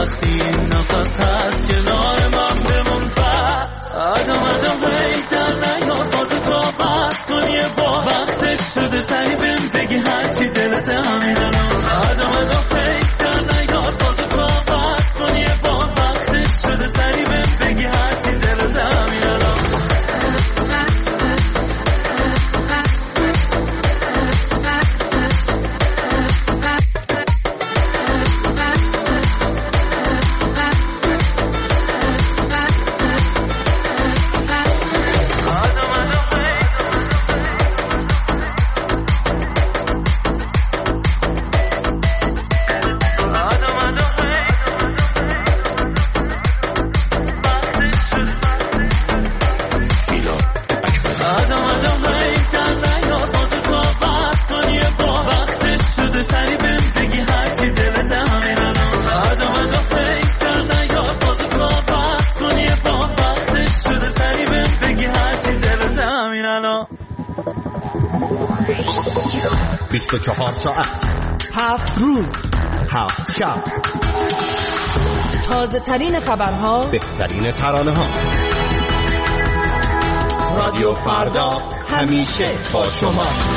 وقتی این نفس هست کنار من بمون بس آدم هی در نیار بازه تا بس کن یه با وقتش شده سری بهم بگی هرچی دلت همین الان آدم هی در نیار بازه تا بس کن یه با وقتش شده سری بهم بگی هرچی دلت همین الان بیست و 24 ساعت 7 روز 7 شب تازه ترین خبرها بهترین ترانه ها رادیو فردا همیشه با شماست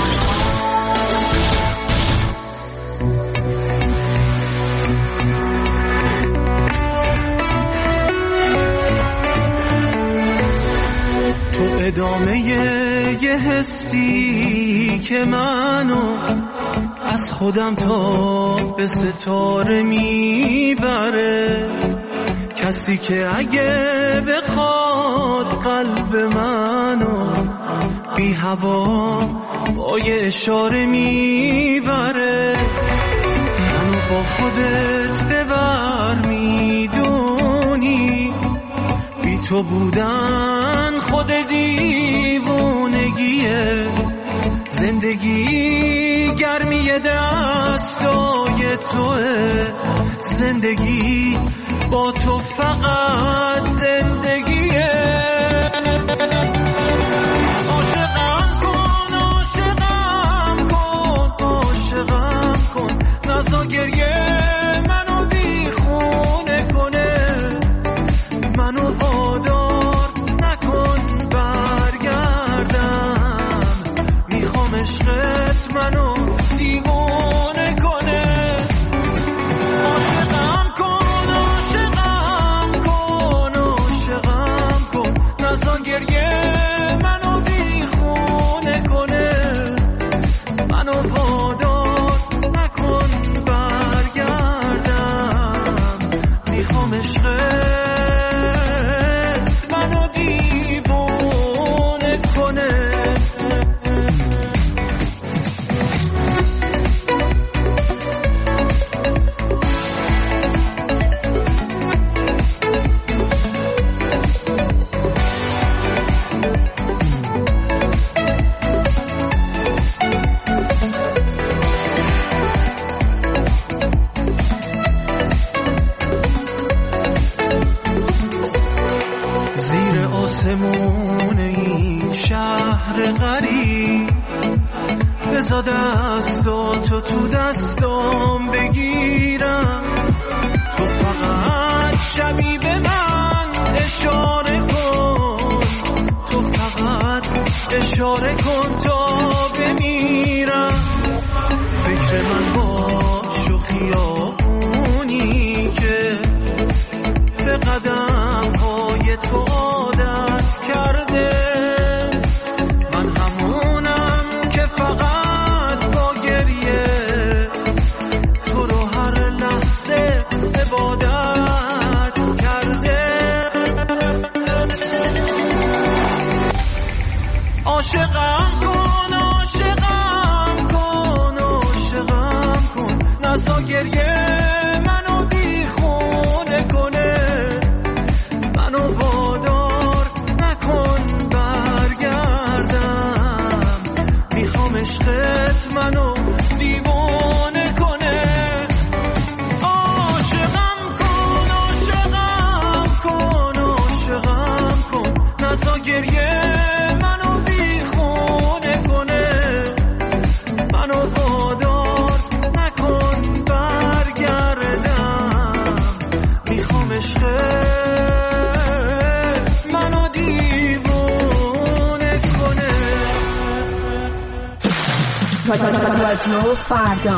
تو ادامه یه حسی که منو از خودم تا به ستاره میبره کسی که اگه بخواد قلب منو بی هوا با یه اشاره میبره منو با خودت ببر میدونی بی تو بودن خود دیوونگیه زندگی گرمی دستای توه زندگی با تو فقط زندگیه عاشقم کن عاشقم کن عاشقم کن نزا گریه منو بیخونه کنه منو وادار نکن برگردم میخوام عشقت منو دیوانه کنه عاشقم کن عاشقم کن عاشقم کن نزا گریه منو بیخونه کنه منو وادار نکن برگردم میخوام عشقت آسمون این شهر غریب بزا دستاتو تو دستام بگیرم تو فقط شبی به من اشاره کن تو فقط اشاره کن تا بمیرم فکر من باش و خیابونی که به قدم های تو عادت کرده من همونم که فقط با گریه تو رو هر لحظه عبادت کرده عاشقم کن رادیو فردا.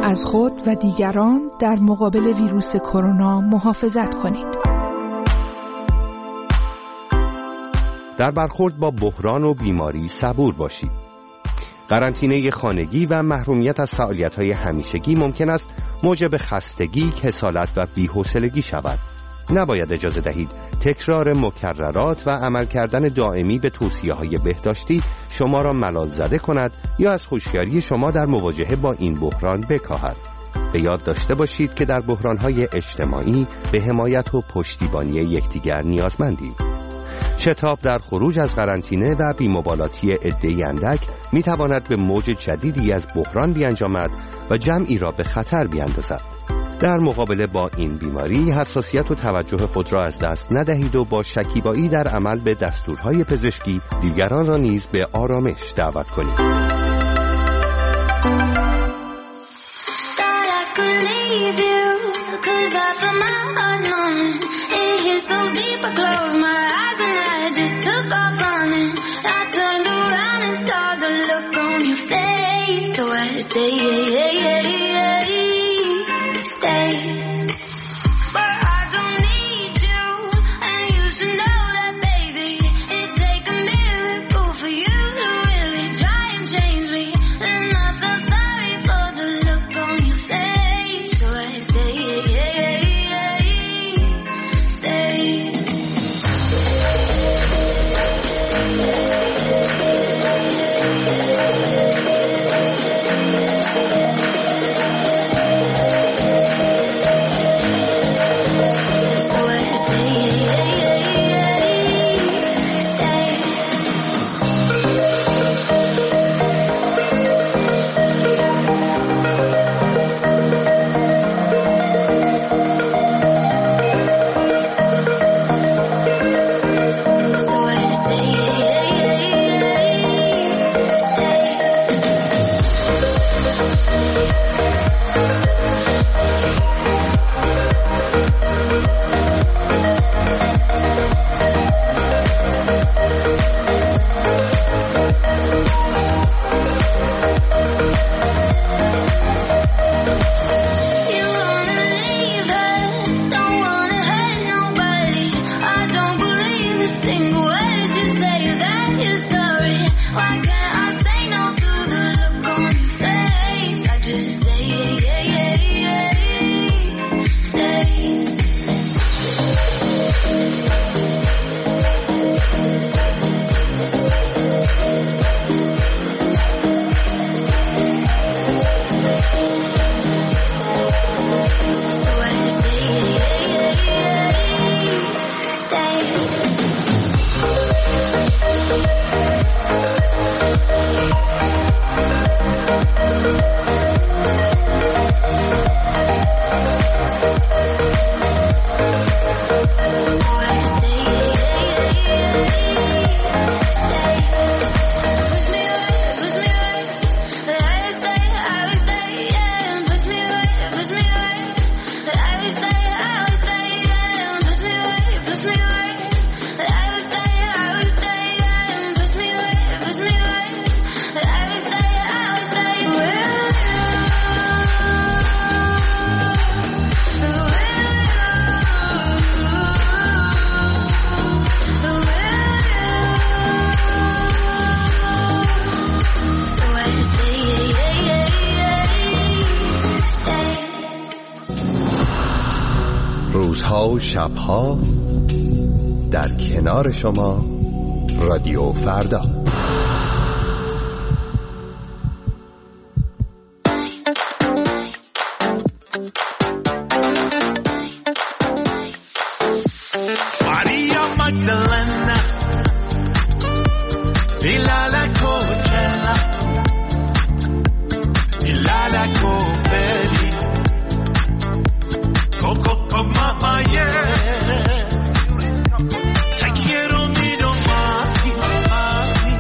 از خود و دیگران در مقابل ویروس کرونا محافظت کنید. در برخورد با بحران و بیماری صبور باشید. قرنطینه خانگی و محرومیت از فعالیت‌های همیشگی ممکن است موجب خستگی، کسالت و بی‌حوصلگی شود. نباید اجازه دهید تکرار مکررات و عمل کردن دائمی به توصیه‌های بهداشتی شما را ملال زده کند یا از هوشیاری شما در مواجهه با این بحران بکاهد. به یاد داشته باشید که در بحران‌های اجتماعی به حمایت و پشتیبانی یکدیگر نیازمندید. شتاب در خروج از قرنطینه و بی‌مبالاتی عده‌ای اندک می‌تواند به موج جدیدی از بحران بیانجامد و جمعی را به خطر بیاندازد. در مقابله با این بیماری حساسیت و توجه خود را از دست ندهید و با شکیبایی در عمل به دستورهای پزشکی دیگران را نیز به آرامش دعوت کنید. روزها و شبها در کنار شما رادیو فردا. Maria Magdalena di la Coachella di la Copelli Coco mamma yeah te quiero mi domani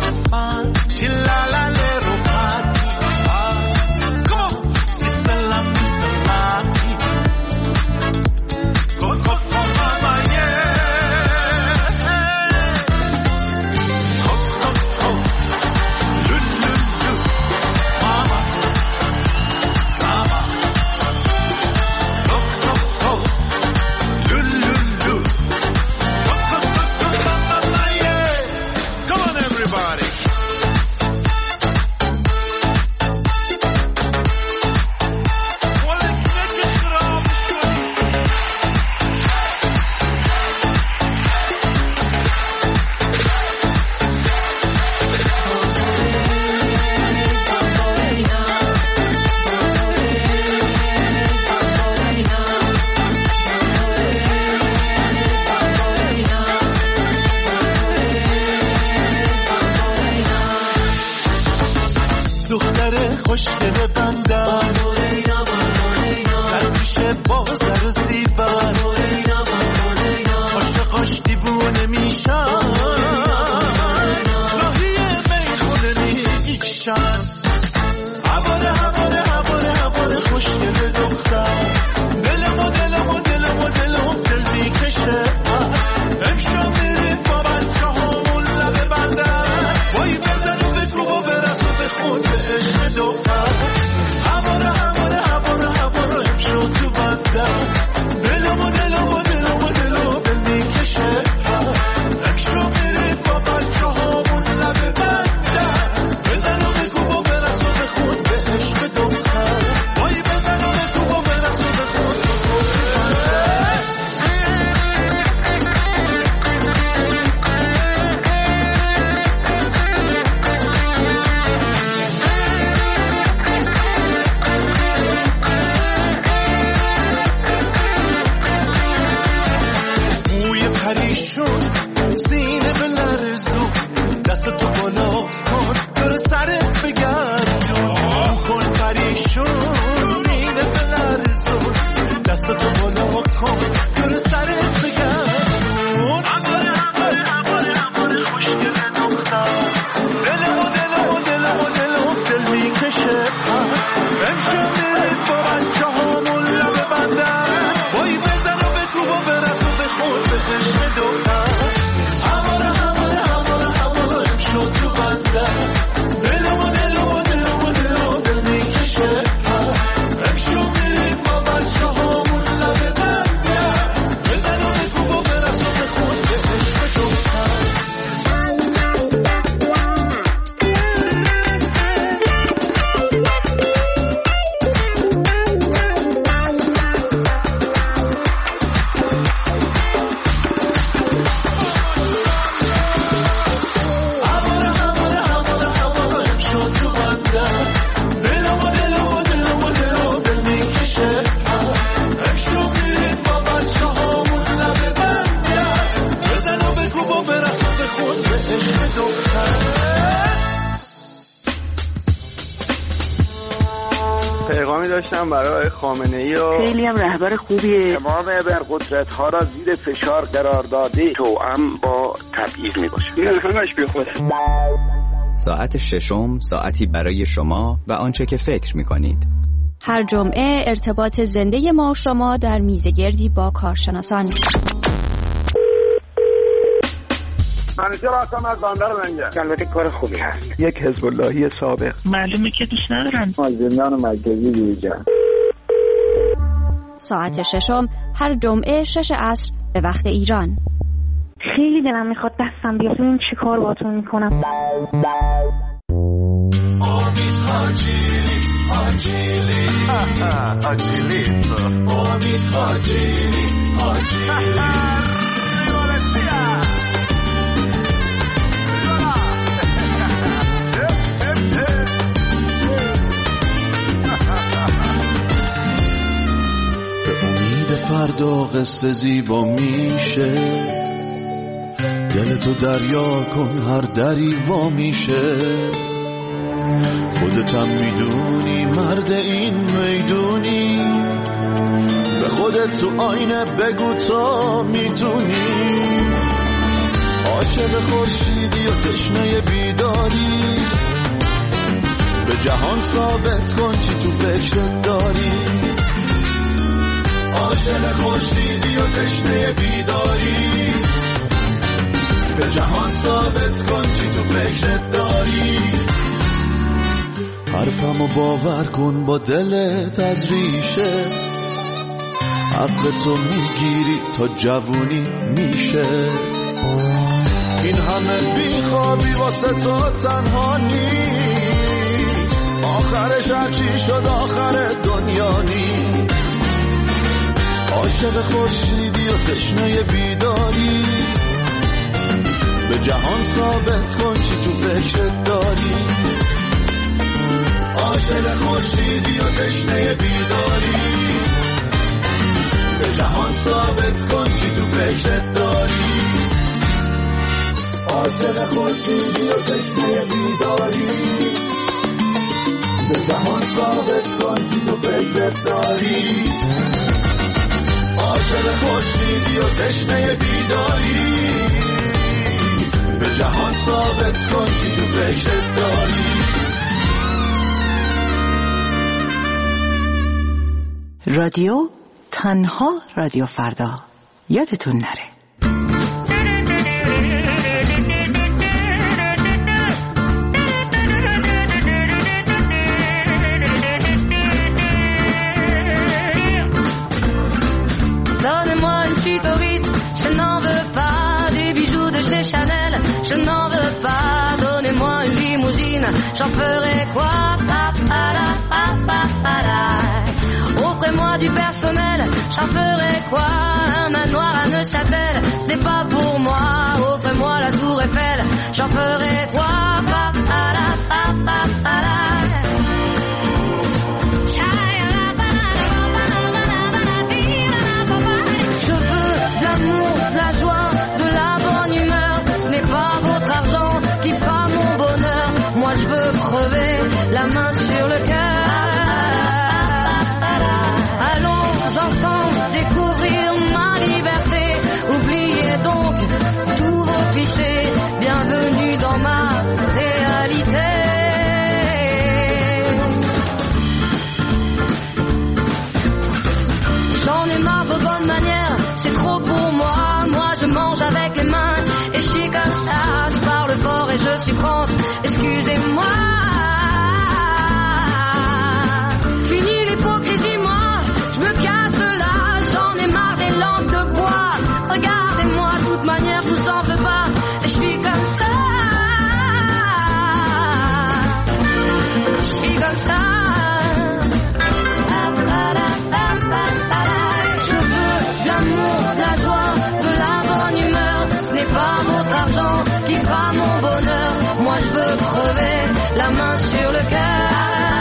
دختر خوشگل بندم در پیش بازر و زیبم عاشقاش دیوونه میشم راهی میخونه میکشم هواره خوشگل دختر دلمو دل میکشه امشب میریم با بچه هامون لبه بندر وای بزن و بگو و برس و بخون به عشق دختر هواره امشب تو بندر دلمو دل میکشه امشب میریم با بچه هامون لبه بندر بزن و بگو و برس و بخون به عشق دختر وای بزن و بگو و برس و بخون به عشق پریشون سینه به لرزو دست تو بالا کن دور سرت بگردون کن پریشون سینه به لرزو دست تو بالا کن دور سرت بگردون هواره خوشگل دختر دلمو دل میکشه امشب میریم با بچه هامون لبه بندر وای بزن و بگو و برس و بخون به عشق دختر هواره امشب تو بندر دلمو دل میکشه امشب میریم با بچه هامون لبه بندر بزن و بگو و برس و بخون به عشق دختر پیغامی داشتم برای خامنه‌ای و خیلی هم رهبر خوبیه. امام ابرقدرت‌ها را زیر فشار قرار داده توأم با تبعیض میباشه. این همش بی خوده. ساعت ششم ساعتی برای شما و آنچه که فکر می‌کنید. هر جمعه ارتباط زنده ما و شما در میزگردی با کارشناسان. منیجر هستم از بندر منگه. البته کار خوبی هست. یک حزب اللهی سابق. معلومه که دوست ندارن. زندان مرکزی دیجا. ساعت ششم هر جمعه 6 عصر به وقت ایران. خیلی دلم میخواد دستم بیاد ببینم چی کار باهاتون میکنم. امید حاجیلی امید حاجیلی فردا قصه زیبا میشه دلتو دریا کن هر دری وا میشه خودتم میدونی مرد این میدونی به خودت تو آینه بگو تا میتونی عاشق خورشیدی و تشنه بیداری به جهان ثابت کن چی تو فکرت داری عاشق خورشیدی و تشنه بیداری به جهان ثابت کن چی تو فکرت داری حرفمو باور کن با دلت از ریشه عقلتو میگیری تا جوونی میشه این همه بیخوابی واسه تو تنها نیست آخرش هرچی شد آخر دنیا نیست عاشق خورشیدی و تشنه بیداری به جهان ثابت کن چی تو فکرت داری عاشق خورشیدی و تشنه بیداری به جهان ثابت کن چی تو فکرت داری عاشق خورشیدی و تشنه بیداری جهان ثابت کن که تو فکرت داری عاشق خورشیدی و تشنه بیداری به جهان ثابت کن که تو فکرت داری رادیو تنها رادیو فردا یادتون نره. Donne-moi une suite au Ritz, je n'en veux pas des bijoux de chez Chanel, je n'en veux pas. Donnez-moi une limousine, j'en ferai quoi? Offrez-moi du personnel, j'en ferai quoi? Un manoir à Neuchâtel, c'est pas pour moi. Offrez-moi la tour Eiffel, j'en ferai quoi? Je veux de l'amour, de la joie, de la bonne humeur. Ce n'est pas votre argent qui fera mon bonheur. Moi je veux crever la main sur le cœur. Allons ensemble découvrir ma liberté. Oubliez donc tous vos clichés. Bienvenue dans ma réalité. J'en ai marre de vos bonnes manières, c'est trop pour moi. Moi je mange avec les mains et je suis comme ça. Je parle fort et je suis France, excusez-moi. Fini l'hypocrisie, moi je me casse de là. J'en ai marre des lampes de bois. Regardez-moi, de toute manière je vous en veux pas. Et je suis comme ça. Je suis comme ça. La joie, de la bonne humeur, ce n'est pas votre argent qui fera mon bonheur. Moi je veux crever la main sur le cœur.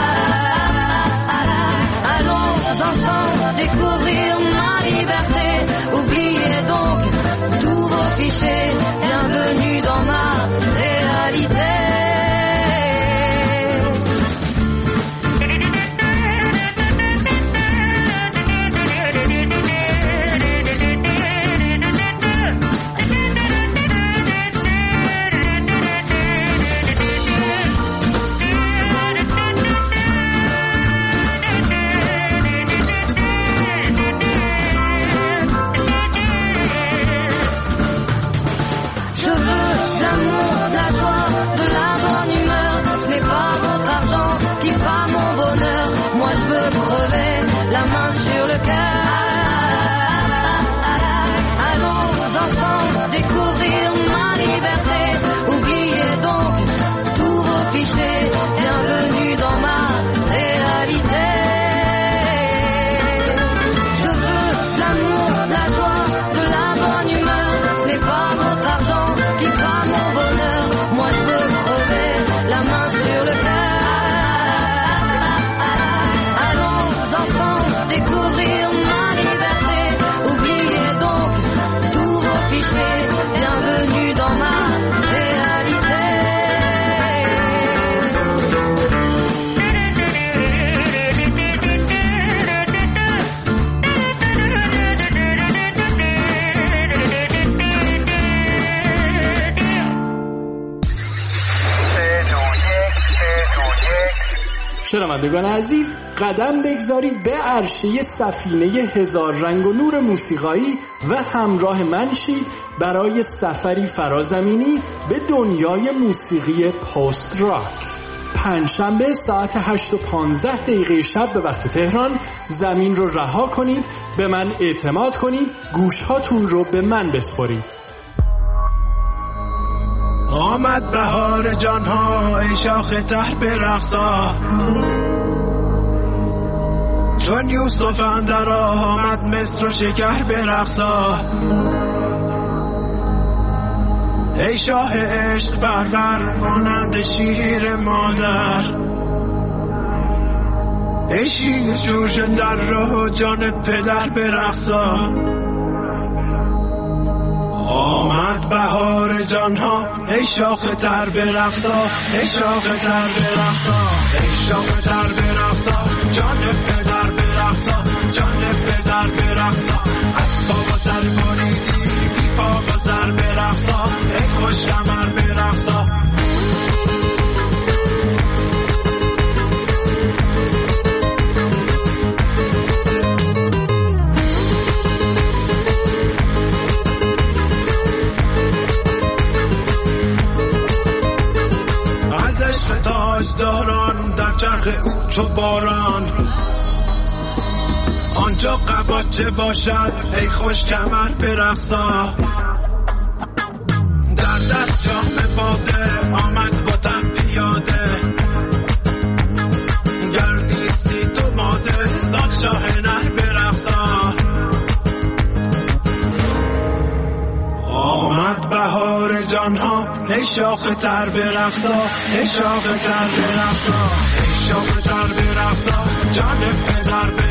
Allons ensemble découvrir ma liberté. Oubliez donc tous vos clichés. Bienvenue dans ma réalité. La main sur le cœur. Allons ensemble découvrir ma liberté. Oubliez donc tous vos clichés. Bienvenue dans ma réalité. Je veux de l'amour, de la joie, de la bonne humeur. Ce n'est pas votre argent qui fera mon bonheur. Moi je veux crever la main sur le cœur. Découvrir ma liberté. Oubliez donc tous vos clichés. Bienvenue dans ma réalité. شنوندگان عزیز، قدم بگذارید به عرشه سفینه هزار رنگ و نور موسیقایی و همراه من شید برای سفری فرازمینی به دنیای موسیقی پست راک. پنجشنبه ساعت 8:15 شب به وقت تهران زمین رو رها کنید، به من اعتماد کنید، گوشهاتون رو به من بسپارید. آمد بهار جانها ای شاخ تر برقصا، چون یوسف اندر آمد مصر و شکر برقصا. ای شاه عشق پرور مانند شیر مادر، ای شیر جوش در راه جان پدر برقصا. آمد بهار جانها ای شاخ تر برقصا، ای شاخ تر برقصا، ای شاخ تر تو باران، آنجا قباچه باشد ای خوش کمر برقصا. در دست جام باده آمد با تن پیاده، گر نیستی تو ماده زان شاه نر برقصا. آمد بهار جانها ای شاخ تر برقصا، ای شاخ تر برقصا، ای شاخ تر برقصا، جان پدر برقصا.